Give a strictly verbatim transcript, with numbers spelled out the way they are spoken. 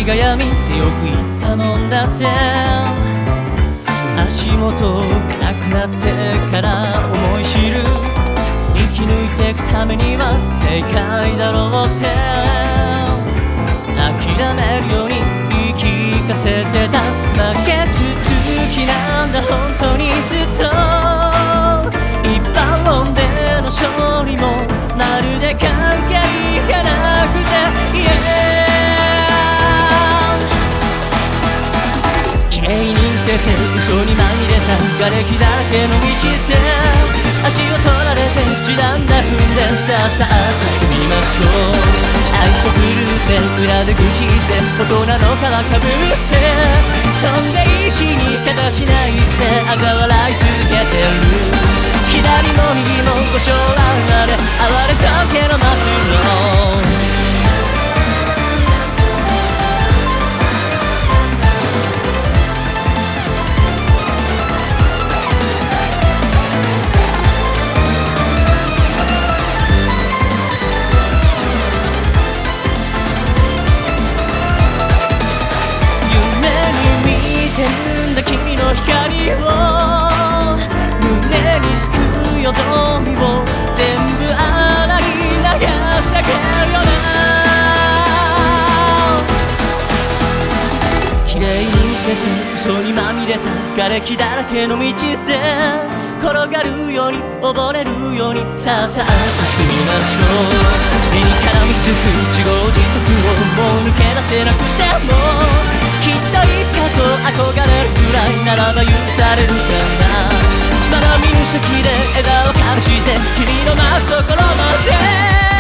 が闇ってよく言ったもんだって。足元がなくなってから思い知る、生き抜いていくためには正解だろうって。諦めるように言い聞かせてた。負け続きなんだ本当にずっと。一般論での勝利もまるで関係がなくて、yeah、綺麗に見せて嘘にまみれた瓦礫だらけの道って足を取られて地団だ踏んで、さあさあ進みましょう。愛想振るって裏で愚痴って大人の皮かぶって、そんで石に形しないって嘲笑い続けてる。左も右もご将来まで哀れだけの末路。君の光を胸に救うよどみを全部洗い流してあげるよな。綺麗に見せて嘘にまみれた瓦礫だらけの道で転がるように溺れるように、さあさあ進みましょう。目に絡みつく自業自得をもう抜け出せなくても、きっといつかと憧れるくらいならば許されるかな。まだ見ぬ先で枝を隠して君の待つところまで